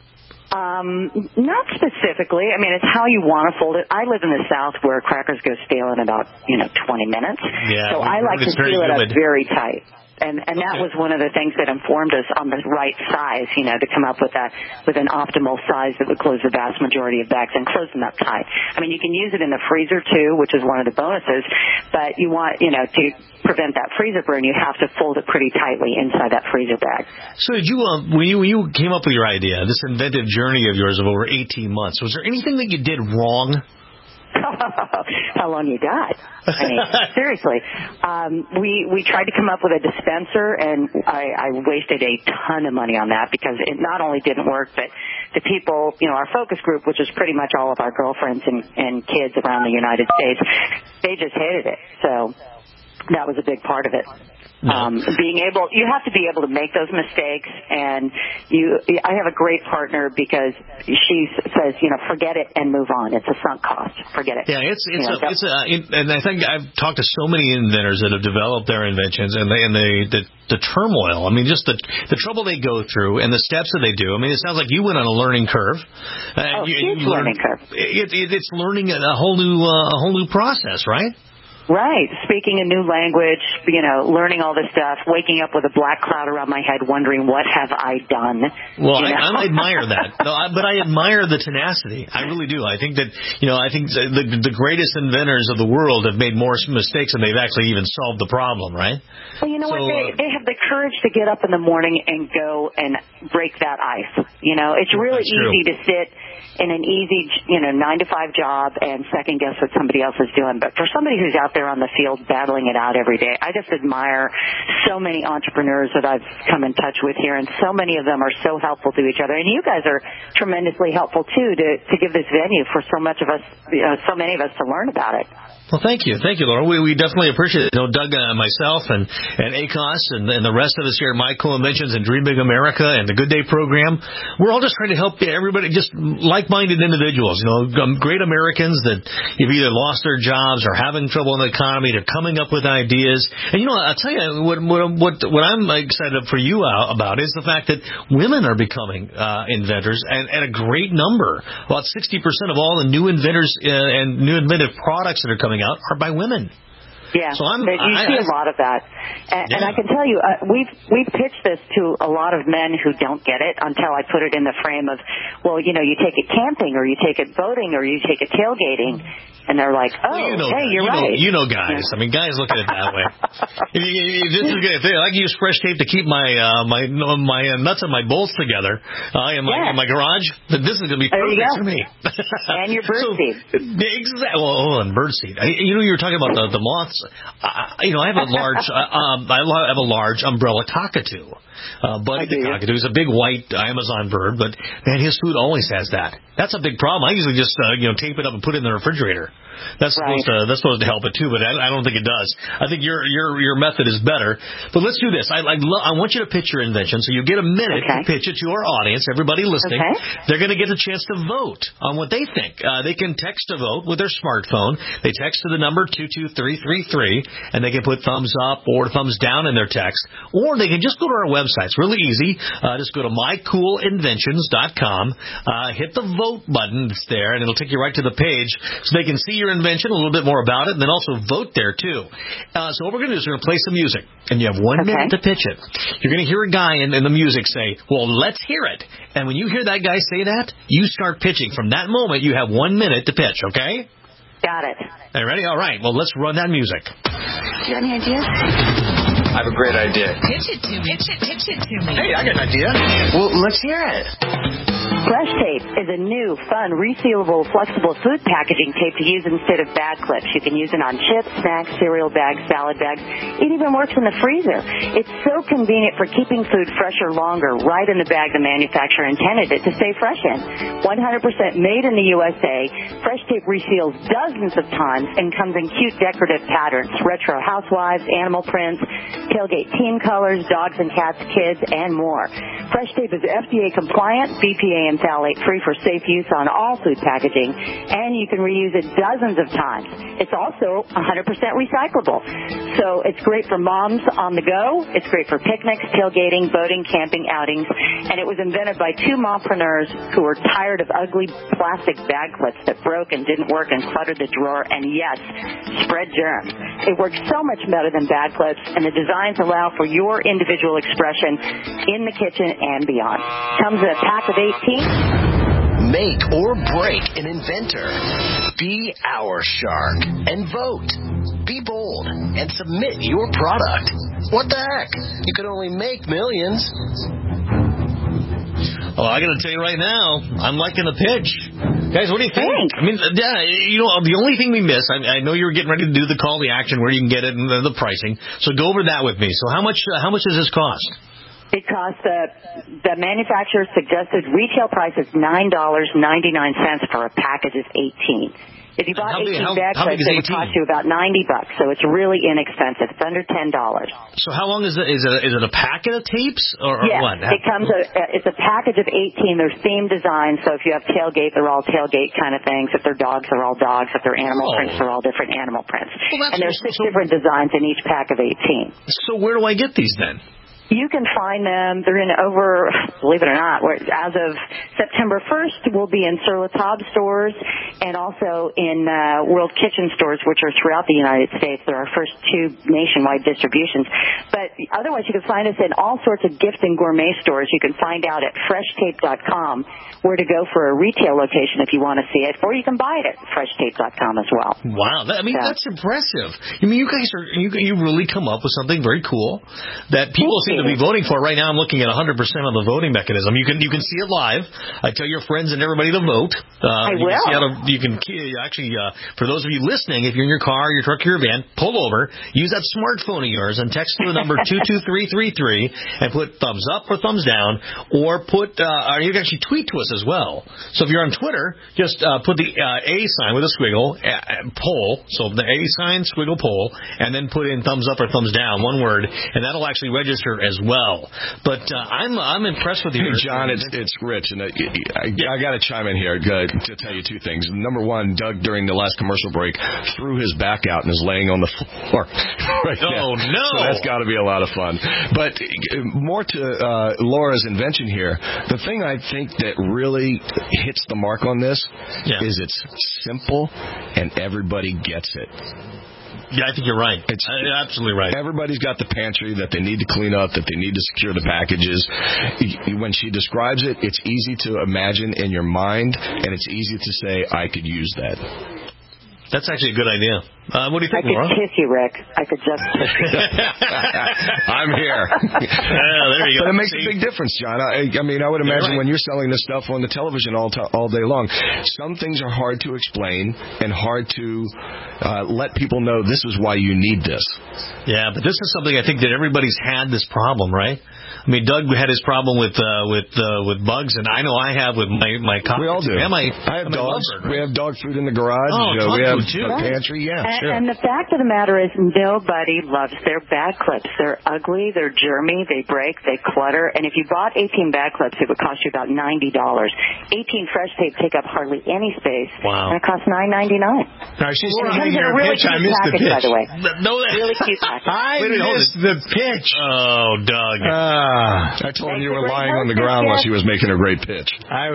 [SPEAKER 20] Not specifically. I mean, it's how you want to fold it. I live in the South where crackers go stale in about, 20 minutes.
[SPEAKER 3] Yeah,
[SPEAKER 20] so I like to seal it up very tight. And that was one of the things that informed us on the right size, to come up with an optimal size that would close the vast majority of bags and close them up tight. I mean, you can use it in the freezer too, which is one of the bonuses, but you want, to prevent that freezer burn, you have to fold it pretty tightly inside that freezer bag.
[SPEAKER 3] So did you, when you came up with your idea, this inventive journey of yours of over 18 months, was there anything that you did wrong?
[SPEAKER 20] How long you got? I mean, seriously. We tried to come up with a dispenser, and I wasted a ton of money on that because it not only didn't work, but the people, our focus group, which is pretty much all of our girlfriends and kids around the United States, they just hated it. So that was a big part of it. You have to be able to make those mistakes, and I have a great partner because she says, forget it and move on. It's a sunk cost. Forget it.
[SPEAKER 3] Yeah, and I think I've talked to so many inventors that have developed their inventions, and the turmoil. I mean, just the trouble they go through and the steps that they do. I mean, it sounds like you went on a learning curve.
[SPEAKER 20] Huge learning curve.
[SPEAKER 3] It's learning a whole new process, right?
[SPEAKER 20] Right. Speaking a new language, learning all this stuff, waking up with a black cloud around my head wondering, what have I done?
[SPEAKER 3] Well, I admire that. But I admire the tenacity. I really do. I think that, I think the greatest inventors of the world have made more mistakes than they've actually even solved the problem, right?
[SPEAKER 20] Well, what? They have the courage to get up in the morning and go and break that ice. It's really easy to sit in an easy, 9-to-5 job and second guess what somebody else is doing. But for somebody who's out there on the field battling it out every day, I just admire so many entrepreneurs that I've come in touch with here, and so many of them are so helpful to each other. And you guys are tremendously helpful too to give this venue for so much of us, so many of us to learn about it.
[SPEAKER 3] Well, thank you, Laura. We definitely appreciate it. Doug and myself and ACOS and the rest of us here at My Cool Inventions and Dream Big America and the Good Day program, we're all just trying to help everybody, just like-minded individuals, great Americans that have either lost their jobs or having trouble in the economy. They're coming up with ideas. And I'll tell you what I'm excited for you about is the fact that women are becoming inventors, and a great number. About 60% of all the new inventors and new inventive products that are coming out are by women.
[SPEAKER 20] Yeah,
[SPEAKER 3] so
[SPEAKER 20] you see a lot of that. And I can tell you, we've pitched this to a lot of men who don't get it until I put it in the frame of, well, you take it camping or you take it boating or you take it tailgating. And they're like, hey, you're right.
[SPEAKER 3] Guys. I mean, guys look at it that way. This is good. I can use fresh tape to keep my nuts and my bolts together in my garage. This is going to be perfect for me.
[SPEAKER 20] And your birdseed.
[SPEAKER 3] Exactly. Well, and birdseed. You were talking about the moths. I have a large umbrella cockatoo. Buddy the cockatoo is a big white Amazon bird, but man, his food always has that. That's a big problem. I usually just tape it up and put it in the refrigerator. That's supposed to help it too, but I don't think it does. I think your method is better. But let's do this. I want you to pitch your invention, so you get a minute to pitch it to our audience, everybody listening. Okay. They're going to get a chance to vote on what they think. They can text a vote with their smartphone. They text to the number 22333, and they can put thumbs up or thumbs down in their text, or they can just go to our website. It's really easy. Just go to mycoolinventions.com, hit the vote button that's there, and it'll take you right to the page so they can see your invention, a little bit more about it, and then also vote there too. So what we're going to do is we're going to play some music, and you have 1 minute to pitch it. You're going to hear a guy in the music say, well, let's hear it. And when you hear that guy say that, you start pitching. From that moment, you have 1 minute to pitch, okay?
[SPEAKER 20] Got it.
[SPEAKER 3] Are you ready? All right. Well, let's run that music.
[SPEAKER 20] Do you have any ideas?
[SPEAKER 5] I have a great idea.
[SPEAKER 6] Pitch it to me. Pitch it to me.
[SPEAKER 5] Hey, I got an idea. Well, let's hear it.
[SPEAKER 20] Fresh Tape is a new, fun, resealable, flexible food packaging tape to use instead of bag clips. You can use it on chips, snacks, cereal bags, salad bags. It even works in the freezer. It's so convenient for keeping food fresher longer, right in the bag the manufacturer intended it to stay fresh in. 100% made in the USA, Fresh Tape reseals dozens of times and comes in cute decorative patterns, retro housewives, animal prints, tailgate team colors, dogs and cats, kids, and more. Fresh Tape is FDA compliant, BPA and phthalate free for safe use on all food packaging, and you can reuse it dozens of times. It's also 100% recyclable. So it's great for moms on the go. It's great for picnics, tailgating, boating, camping, outings. And it was invented by two mompreneurs who were tired of ugly plastic bag clips that broke and didn't work and cluttered the drawer and, yes, spread germs. It works so much better than bag clips, and the designs allow for your individual expression in the kitchen and beyond. Comes in a pack of 18.
[SPEAKER 10] Make or break an inventor. Be our shark and vote. Be bold and submit your product. What the heck? You could only make millions.
[SPEAKER 3] Oh, I got to tell you right now, I'm liking the pitch. Guys, what do you think?
[SPEAKER 20] Thanks.
[SPEAKER 3] I mean, yeah, you know, the only thing we missed, I know you were getting ready to do the call to action where you can get it and the pricing. So go over that with me. So how much does this cost?
[SPEAKER 20] It costs, the manufacturer's suggested retail price is $9.99 for a package of 18. If you bought 18 bag clips, it would cost you about $90, so it's really inexpensive. It's under $10.
[SPEAKER 3] So how long is it? Is it a packet of tapes or
[SPEAKER 20] yes,
[SPEAKER 3] what?
[SPEAKER 20] It comes. It's a package of 18. They're themed designs, so if you have tailgate, they're all tailgate kind of things. If they're dogs, they're all dogs. If they're animal prints, they're all different animal prints.
[SPEAKER 3] Well,
[SPEAKER 20] and there's 6 different designs in each pack of 18.
[SPEAKER 3] So where do I get these then?
[SPEAKER 20] You can find them. They're in over, believe it or not, as of September 1st, we'll be in Sur La Table stores and also in World Kitchen stores, which are throughout the United States. They're our first 2 nationwide distributions. But otherwise, you can find us in all sorts of gift and gourmet stores. You can find out at freshtape.com where to go for a retail location if you want to see it, or you can buy it at freshtape.com as well.
[SPEAKER 3] Wow. That's impressive. I mean, you guys you really come up with something very cool that people seem to be voting for. Right now, I'm looking at 100% of the voting mechanism. You can see it live. I tell your friends and everybody to vote.
[SPEAKER 20] I will.
[SPEAKER 3] You can actually, for those of you listening, if you're in your car, your truck, your van, pull over, use that smartphone of yours and text to the number 22333 and put thumbs up or thumbs down, or you can actually tweet to us as well. So if you're on Twitter, just put the A sign with a squiggle, poll, so the A sign, squiggle, poll, and then put in thumbs up or thumbs down, one word, and that'll actually register as well. But I'm impressed with you.
[SPEAKER 24] Hey, John, it's Rich, and I got to chime in here to tell you 2 things. Number one, Doug, during the last commercial break, threw his back out and is laying on the floor right now.
[SPEAKER 3] Oh, no.
[SPEAKER 24] So that's got to be a lot of fun. But more to Laura's invention here, the thing I think that really hits the mark on this is it's simple and everybody gets it.
[SPEAKER 3] Yeah, I think you're right. It's absolutely right.
[SPEAKER 24] Everybody's got the pantry that they need to clean up, that they need to secure the packages. When she describes it, it's easy to imagine in your mind, and it's easy to say, I could use that.
[SPEAKER 3] That's actually a good idea. What do you think, Laura?
[SPEAKER 20] I could kiss you, Rick. I could just kiss you.
[SPEAKER 24] I'm here.
[SPEAKER 3] There you go.
[SPEAKER 24] But it makes a big difference, John. I mean, I would imagine when you're selling this stuff on the television all day long, some things are hard to explain and hard to let people know this is why you need this.
[SPEAKER 3] Yeah, but this is something I think that everybody's had this problem, right? I mean, Doug had his problem with bugs, and I know I have with my cockroaches.
[SPEAKER 24] We all do.
[SPEAKER 3] I
[SPEAKER 24] have dogs.
[SPEAKER 3] Lovebird, right?
[SPEAKER 24] We have dog food in the garage.
[SPEAKER 3] We
[SPEAKER 24] have
[SPEAKER 3] too.
[SPEAKER 24] a pantry. Yeah, sure.
[SPEAKER 20] And the fact of the matter is, nobody loves their bag clips. They're ugly. They're germy. They break. They clutter. And if you bought 18 bag clips, it would cost you about $90. 18 Fresh Tape take up hardly any space.
[SPEAKER 3] Wow.
[SPEAKER 20] And it costs $9.99.
[SPEAKER 2] Now, she's saying
[SPEAKER 20] her really
[SPEAKER 2] pitch. I missed the pitch.
[SPEAKER 20] By the way.
[SPEAKER 3] No,
[SPEAKER 20] really cute package.
[SPEAKER 2] I missed the pitch.
[SPEAKER 3] Oh, Doug.
[SPEAKER 24] I told him you were lying on the ground while she was making a great pitch.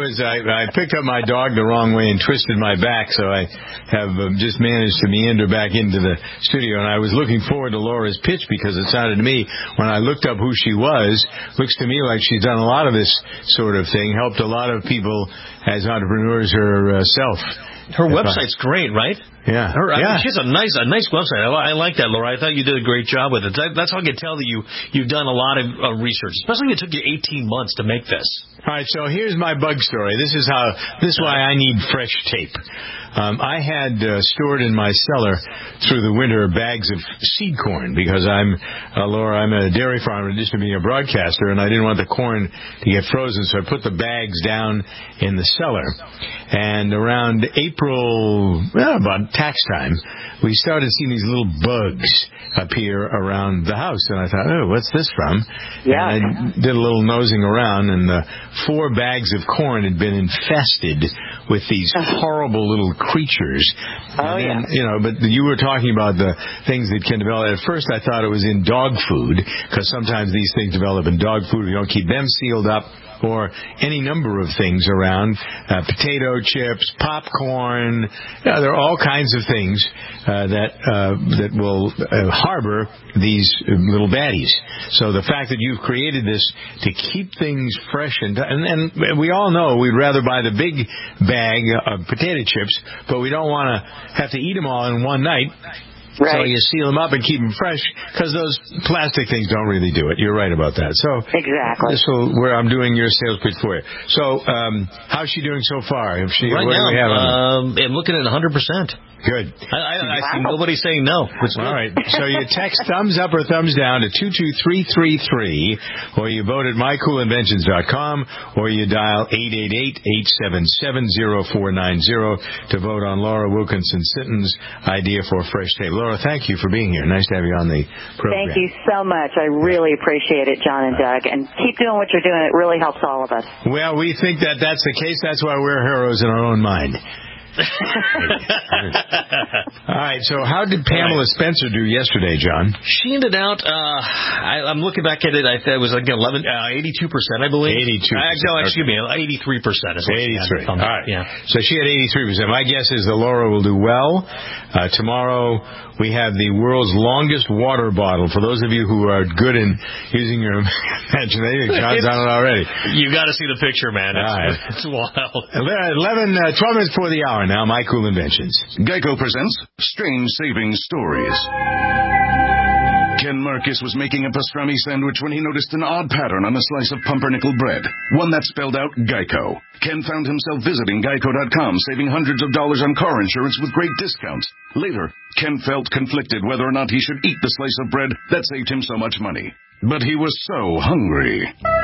[SPEAKER 2] I picked up my dog the wrong way and twisted my back, so I have just managed to meander back into the studio. And I was looking forward to Laura's pitch because it sounded to me, when I looked up who she was, looks to me like she's done a lot of this sort of thing, helped a lot of people as entrepreneurs herself.
[SPEAKER 3] Her website's great, right?
[SPEAKER 2] Yeah.
[SPEAKER 3] She has a nice website. I like that, Laura. I thought you did a great job with it. That's how I can tell that you've done a lot of research, especially it took you 18 months to make this.
[SPEAKER 2] All right, so here's my bug story. This is why I need fresh tape. I had stored in my cellar through the winter bags of seed corn because Laura, I'm a dairy farmer in addition to being a broadcaster, and I didn't want the corn to get frozen, so I put the bags down in the cellar. And around April, about tax time, we started seeing these little bugs appear around the house, and I thought, what's this from?
[SPEAKER 20] Yeah.
[SPEAKER 2] And I did a little nosing around, and the 4 bags of corn had been infested with these horrible little creatures. But you were talking about the things that can develop. At first, I thought it was in dog food, because sometimes these things develop in dog food. We don't keep them sealed up, or any number of things around, potato chips, popcorn. There are all kinds of things that will harbor these little baddies. So the fact that you've created this to keep things fresh, and we all know we'd rather buy the big bag of potato chips, but we don't want to have to eat them all in one night. Right. So you seal them up and keep them fresh, because those plastic things don't really do it. You're right about that. So
[SPEAKER 20] exactly.
[SPEAKER 2] So where I'm doing your sales pitch for you. So how's she doing so far?
[SPEAKER 3] Right now, I'm looking at 100%.
[SPEAKER 2] Good.
[SPEAKER 3] I see nobody saying no.
[SPEAKER 2] All right. So you text thumbs up or thumbs down to 22333, or you vote at mycoolinventions.com, or you dial 888-877-0490 to vote on Laura Wilkinson-Sitton's idea for fresh tape. Laura, thank you for being here. Nice to have you on the program.
[SPEAKER 20] Thank you so much. I really appreciate it, John and Doug. And keep doing what you're doing. It really helps all of us.
[SPEAKER 2] Well, we think that that's the case. That's why we're heroes in our own mind. All right, so how did Pamela Spencer do yesterday, John?
[SPEAKER 3] She ended out, I'm looking back at it, I thought it was like 82%, I believe.
[SPEAKER 2] 82%.
[SPEAKER 3] No, excuse me, 83%.
[SPEAKER 2] 83. All right.
[SPEAKER 3] Yeah.
[SPEAKER 2] So she had 83%. My guess is that Laura will do well. Tomorrow we have the world's longest water bottle. For those of you who are good in using your imagination, John's on it already.
[SPEAKER 3] You got to see the picture, man. It's wild.
[SPEAKER 2] 12 minutes before the hour now, My Cool Inventions.
[SPEAKER 13] Geico presents Strange Savings Stories. Ken Marcus was making a pastrami sandwich when he noticed an odd pattern on a slice of pumpernickel bread, one that spelled out Geico. Ken found himself visiting Geico.com, saving hundreds of dollars on car insurance with great discounts. Later, Ken felt conflicted whether or not he should eat the slice of bread that saved him so much money. But he was so hungry.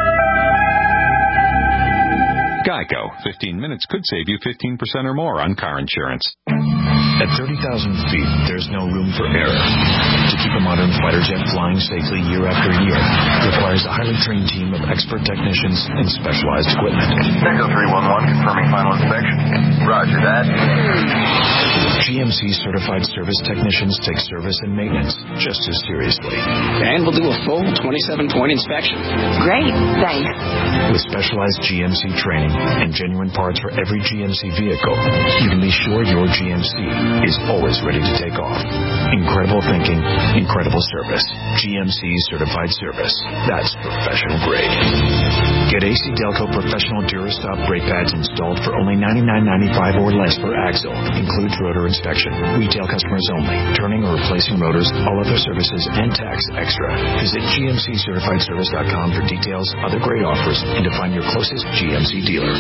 [SPEAKER 9] Geico. 15 minutes could save you 15% or more on car insurance.
[SPEAKER 12] At 30,000 feet, there's no room for error. To keep a modern fighter jet flying safely year after year requires a highly trained team of expert technicians and specialized equipment.
[SPEAKER 15] Echo 311 confirming final inspection. Roger that.
[SPEAKER 12] GMC certified service technicians take service and maintenance just as seriously.
[SPEAKER 16] And we'll do a full 27-point inspection.
[SPEAKER 23] Great, thanks.
[SPEAKER 12] With specialized GMC training and genuine parts for every GMC vehicle, you can be sure your GMC is always ready to take off. Incredible thinking, incredible service. GMC certified service. That's professional grade. Get AC Delco Professional Durastop brake pads installed for only $99.95 or less per axle. Includes rotor inspection. Retail customers only. Turning or replacing rotors, all other services, and tax extra. Visit GMCCertifiedService.com for details, other great offers, and to find your closest GMC dealer.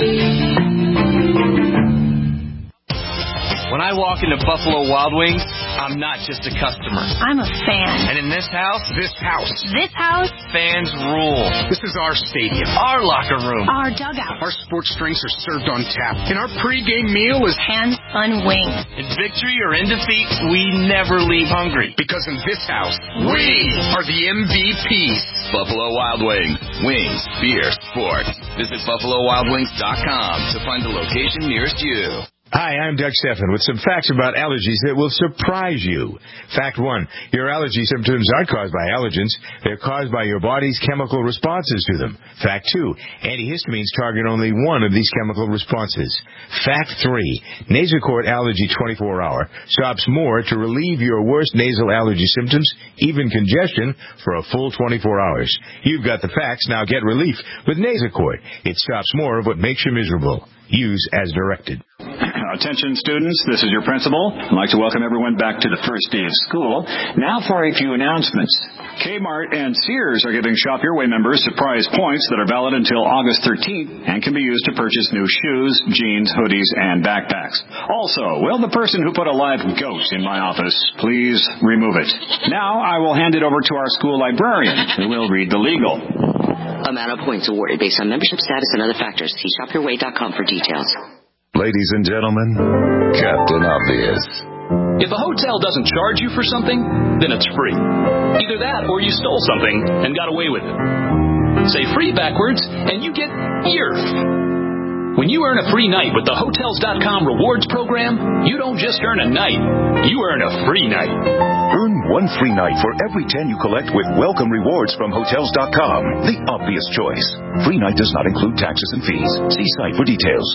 [SPEAKER 25] When I walk into Buffalo Wild Wings, I'm not just a customer.
[SPEAKER 26] I'm a fan.
[SPEAKER 25] And in this house,
[SPEAKER 26] fans
[SPEAKER 25] rule.
[SPEAKER 27] This is our stadium.
[SPEAKER 25] Our locker room.
[SPEAKER 26] Our dugout.
[SPEAKER 27] Our sports drinks are served on tap. And our pregame meal is
[SPEAKER 26] Hands Fun Wings.
[SPEAKER 25] In victory or in defeat, we never leave hungry.
[SPEAKER 27] Because in this house, we are the MVPs.
[SPEAKER 28] Buffalo Wild Wings. Wings, beer, sports. Visit BuffaloWildWings.com to find the location nearest you.
[SPEAKER 2] Hi, I'm Doug Stephan with some facts about allergies that will surprise you. Fact 1, your allergy symptoms aren't caused by allergens. They're caused by your body's chemical responses to them. Fact 2, antihistamines target only one of these chemical responses. Fact 3, Nasacort Allergy 24-hour stops more to relieve your worst nasal allergy symptoms, even congestion, for a full 24 hours. You've got the facts, now get relief with Nasacort. It stops more of what makes you miserable. Use as directed.
[SPEAKER 7] Attention students, this is your principal. I'd like to welcome everyone back to the first day of school. Now for a few announcements. Kmart and Sears are giving Shop Your Way members surprise points that are valid until August 13th and can be used to purchase new shoes, jeans, hoodies, and backpacks. Also, will the person who put a live goat in my office please remove it? Now I will hand it over to our school librarian, who will read the legal.
[SPEAKER 8] Amount of points awarded based on membership status and other factors. See shopyourway.com for details.
[SPEAKER 13] Ladies and gentlemen, Captain Obvious.
[SPEAKER 14] If a hotel doesn't charge you for something, then it's free. Either that or you stole something and got away with it. Say free backwards and you get YERF. When you earn a free night with the Hotels.com rewards program, you don't just earn a night, you earn a free night.
[SPEAKER 17] Earn one free night for every 10 you collect with welcome rewards from Hotels.com. The obvious choice. Free night does not include taxes and fees. See site for details.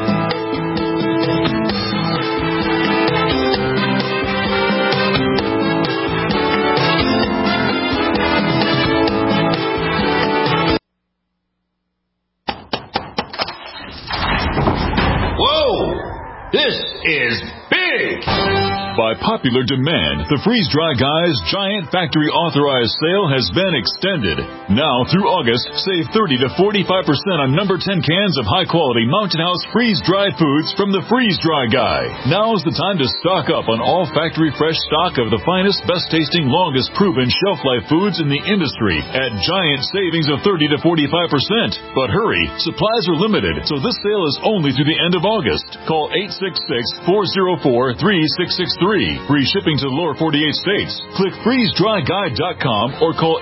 [SPEAKER 1] This is big!
[SPEAKER 18] By popular demand, the Freeze Dry Guy's giant factory authorized sale has been extended. Now through August, save 30 to 45% on number 10 cans of high quality Mountain House freeze dried foods from the Freeze Dry Guy. Now's the time to stock up on all factory fresh stock of the finest, best tasting, longest proven shelf life foods in the industry at giant savings of 30 to 45%. But hurry, supplies are limited, so this sale is only through the end of August. Call 866-404-3663. Free shipping to the lower 48 states. Click freezedryguide.com or call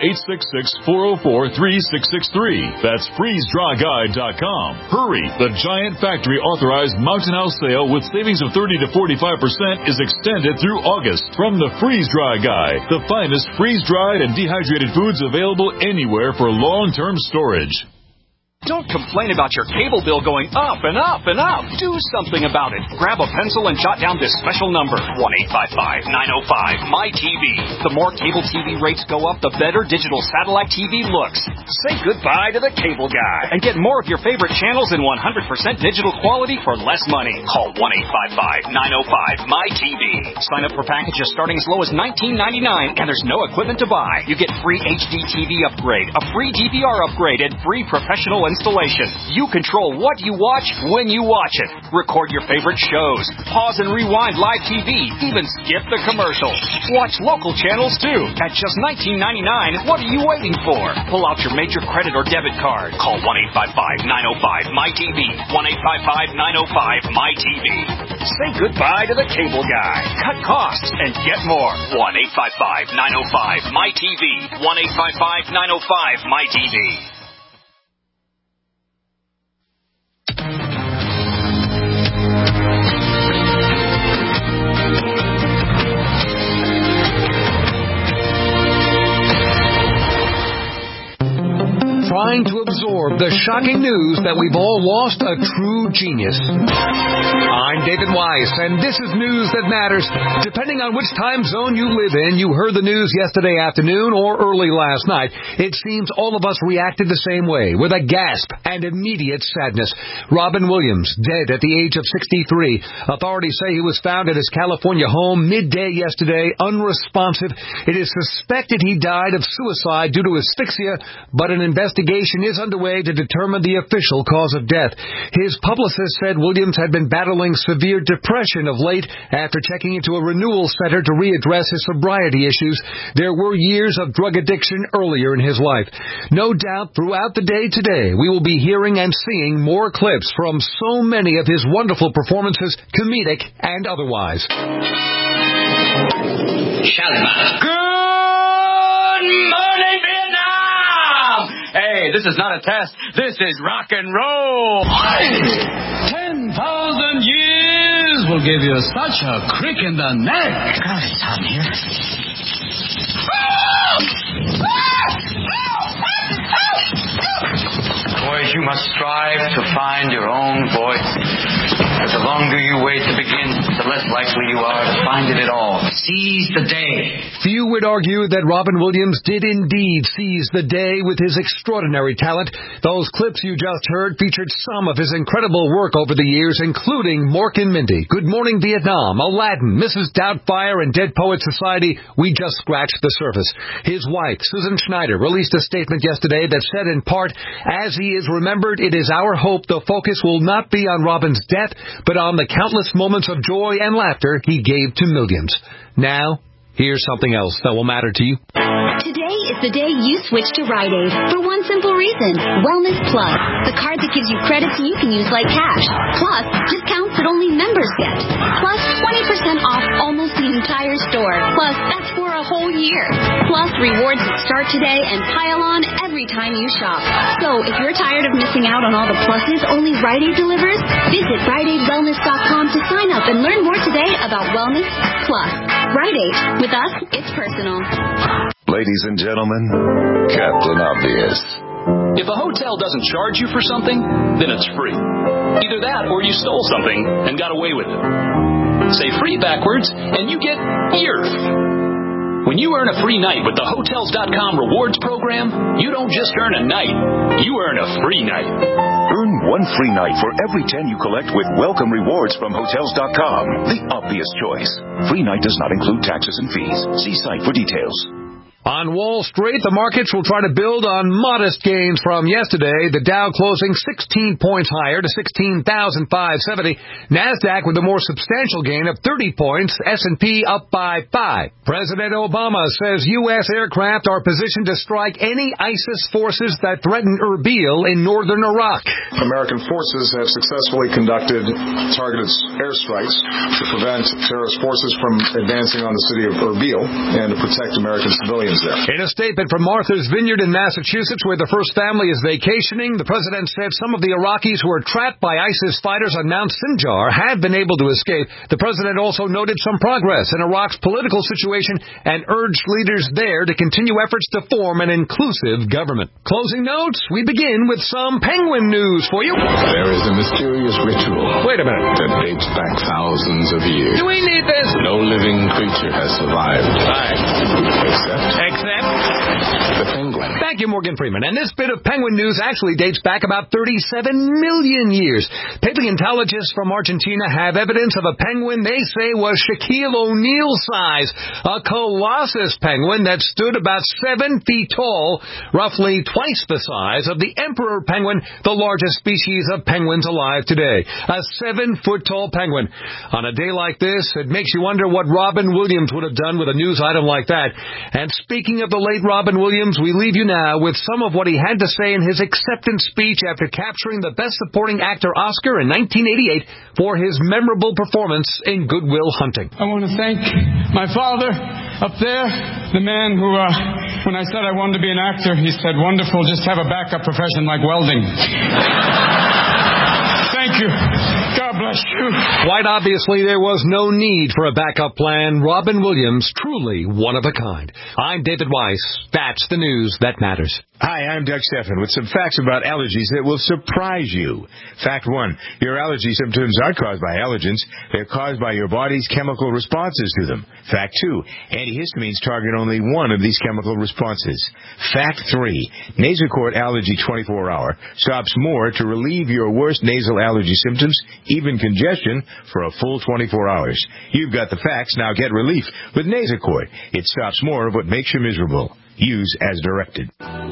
[SPEAKER 18] 866-404-3663. That's freezedryguide.com. Hurry! The giant factory authorized Mountain House sale with savings of 30 to 45% is extended through August from the Freeze Dry Guy, the finest freeze-dried and dehydrated foods available anywhere for long-term storage.
[SPEAKER 19] Don't complain about your cable bill going up and up and up. Do something about it. Grab a pencil and jot down this special number, 1-855-905-MY-TV. The more cable TV rates go up, the better digital satellite TV looks. Say goodbye to the cable guy and get more of your favorite channels in 100% digital quality for less money. Call 1-855-905-MY-TV. Sign up for packages starting as low as $19.99 and there's no equipment to buy. You get free HD TV upgrade, a free DVR upgrade, and free professional installation. You control what you watch when you watch it. Record your favorite shows. Pause and rewind live TV. Even skip the commercials. Watch local channels too. At just $19.99, what are you waiting for? Pull out your major credit or debit card. Call 1-855-905-MY-TV. 1-855-905-MY-TV. Say goodbye to the cable guy. Cut costs and get more. 1-855-905-MY-TV. 1-855-905-MY-TV.
[SPEAKER 21] Trying to absorb the shocking news that we've all lost a true genius. I'm David Weiss, and this is News That Matters. Depending on which time zone you live in, you heard the news yesterday afternoon or early last night. It seems all of us reacted the same way, with a gasp and immediate sadness. Robin Williams, dead at the age of 63. Authorities say he was found at his California home midday yesterday, unresponsive. It is suspected he died of suicide due to asphyxia, but an investigation is underway to determine the official cause of death. His publicist said Williams had been battling severe depression of late after checking into a renewal center to readdress his sobriety issues. There were years of drug addiction earlier in his life. No doubt throughout the day today, we will be hearing and seeing more clips from so many of his wonderful performances, comedic and otherwise.
[SPEAKER 22] Shalmat. Good morning, Vietnam! Hey, this is not a test. This is rock and roll. 10,000 years will give you such a crick in the neck. God, it's hot in here. Boys, you must strive to find your own voice. The longer you wait to begin, the less likely you are to find it at all. Seize the day.
[SPEAKER 21] Few would argue that Robin Williams did indeed seize the day with his extraordinary talent. Those clips you just heard featured some of his incredible work over the years, including Mork and Mindy, Good Morning Vietnam, Aladdin, Mrs. Doubtfire, and Dead Poets Society. We just scratched the surface. His wife, Susan Schneider, released a statement yesterday that said in part, as he is remembered, it is our hope the focus will not be on Robin's death, but on the countless moments of joy and laughter he gave to millions. Now, here's something else that will matter to you.
[SPEAKER 3] Today is the day you switch to Rite Aid for one simple reason. Wellness Plus, the card that gives you credits you can use like cash. Plus, discounts that only members get. Plus, 20% off almost the entire store. Plus, that's for a whole year. Plus, rewards that start today and pile on every time you shop. So, if you're tired of missing out on all the pluses only Rite Aid delivers, visit RiteAidWellness.com to sign up and learn more today about Wellness Plus. Rite Aid. With us, it's personal.
[SPEAKER 4] Ladies and gentlemen, Captain Obvious.
[SPEAKER 14] If a hotel doesn't charge you for something, then it's free. Either that or you stole something and got away with it. Say free backwards and you get YERF. When you earn a free night with the Hotels.com rewards program, you don't just earn a night, you earn a free night.
[SPEAKER 17] Earn one free night for every 10 you collect with welcome rewards from Hotels.com. The obvious choice. Free night does not include taxes and fees. See site for details.
[SPEAKER 21] On Wall Street, the markets will try to build on modest gains from yesterday. The Dow closing 16 points higher to 16,570. NASDAQ with a more substantial gain of 30 points. S&P up by 5. President Obama says U.S. aircraft are positioned to strike any ISIS forces that threaten Erbil in northern Iraq.
[SPEAKER 5] American forces have successfully conducted targeted airstrikes to prevent terrorist forces from advancing on the city of Erbil and to protect American civilians.
[SPEAKER 21] In a statement from Martha's Vineyard in Massachusetts, where the first family is vacationing, the president said some of the Iraqis who were trapped by ISIS fighters on Mount Sinjar have been able to escape. The president also noted some progress in Iraq's political situation and urged leaders there to continue efforts to form an inclusive government. Closing notes, we begin with some penguin news for you.
[SPEAKER 6] There is a mysterious ritual.
[SPEAKER 21] Wait a minute.
[SPEAKER 6] That dates back thousands of years.
[SPEAKER 21] Do we need this?
[SPEAKER 6] No living creature has survived.
[SPEAKER 21] Except
[SPEAKER 6] the penguin.
[SPEAKER 21] Thank you, Morgan Freeman. And this bit of penguin news actually dates back about 37 million years. Paleontologists from Argentina have evidence of a penguin they say was Shaquille O'Neal size, a colossus penguin that stood about 7 feet tall, roughly twice the size of the emperor penguin, the largest species of penguins alive today. A 7-foot-tall penguin. On a day like this, it makes you wonder what Robin Williams would have done with a news item like that. And speaking of the late Robin Williams, we leave you now with some of what he had to say in his acceptance speech after capturing the Best Supporting Actor Oscar in 1988 for his memorable performance in Good Will Hunting.
[SPEAKER 10] I want to thank my father up there, the man who, when I said I wanted to be an actor, he said, wonderful, just have a backup profession like welding. Thank you. God bless you.
[SPEAKER 21] Quite obviously, there was no need for a backup plan. Robin Williams, truly one of a kind. I'm David Weiss. That's the news that matters.
[SPEAKER 2] Hi, I'm Doug Stephan with some facts about allergies that will surprise you. Fact 1, your allergy symptoms aren't caused by allergens. They're caused by your body's chemical responses to them. Fact 2, antihistamines target only one of these chemical responses. Fact 3, Nasacort Allergy 24-hour stops more to relieve your worst nasal allergy symptoms, even congestion, for a full 24 hours. You've got the facts, now get relief with Nasacort. It stops more of what makes you miserable. Use as directed.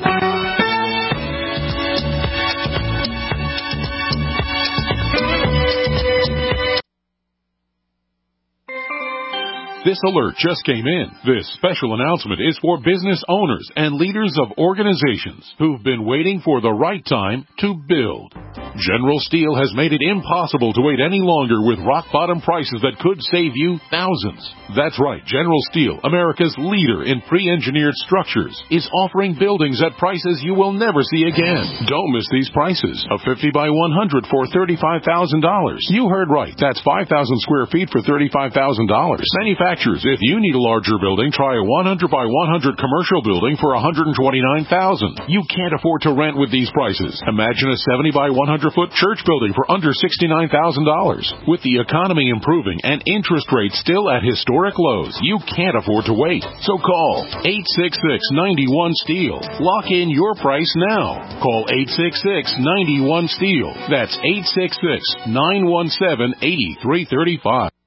[SPEAKER 11] This alert just came in. This special announcement is for business owners and leaders of organizations who've been waiting for the right time to build. General Steel has made it impossible to wait any longer with rock-bottom prices that could save you thousands. That's right, General Steel, America's leader in pre-engineered structures, is offering buildings at prices you will never see again. Don't miss these prices. A 50 by 100 for $35,000. You heard right. That's 5,000 square feet for $35,000. Manufactured manufacturers. If you need a larger building, try a 100 by 100 commercial building for $129,000. You can't afford to rent with these prices. Imagine a 70 by 100 foot church building for under $69,000. With the economy improving and interest rates still at historic lows, you can't afford to wait. So call 866-91-STEEL. Lock in your price now. Call 866-91-STEEL. That's 866-917-8335.